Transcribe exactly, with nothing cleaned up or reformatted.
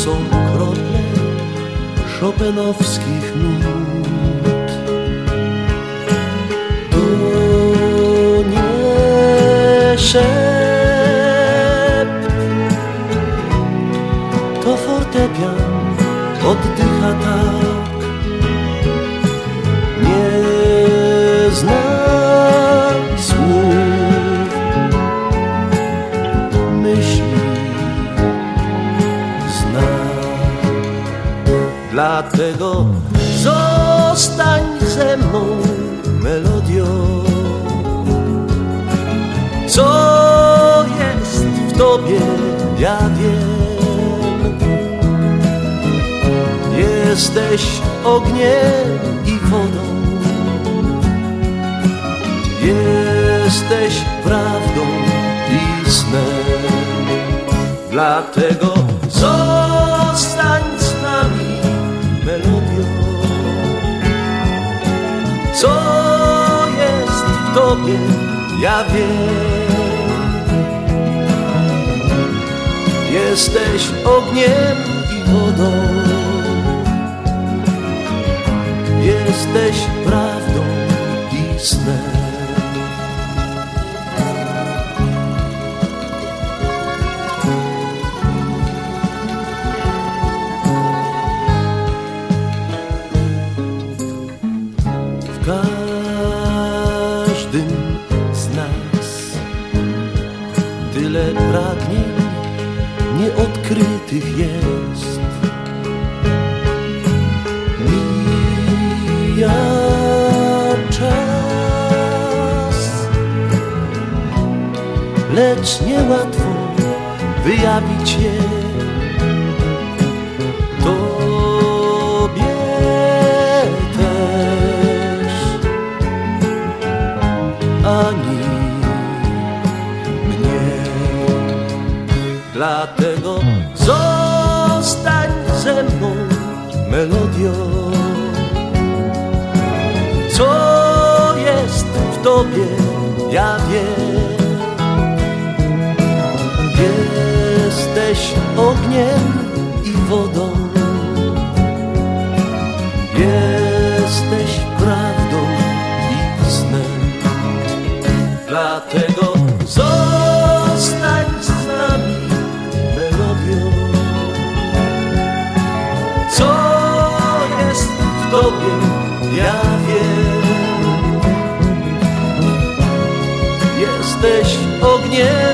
są krople chopinowskich nut. To nie szept, to fortepian oddycha tak. Nie zna słów, myśli zna. Dlatego zostań ze mną melodią. Co jest w tobie, ja wiem. Jesteś ogniem i wodą, jesteś prawdą i snem. Dlatego zostań z nami melodią. Co jest w tobie, ja wiem. Jesteś ogniem i wodą, jesteś prawdą i snem. W każdym z nas tyle pragnień nieodkrytych jest. Mija czas, lecz niełatwo wyjawić je. Tobie też, ani mnie. Dlatego zostań ze mną melodią. Co jest w tobie, ja wiem. Jesteś ogniem i wodą, jesteś prawdą i snem. Dlatego zostań z nami melodią. Co jest w tobie, ja wiem. Jesteś ogniem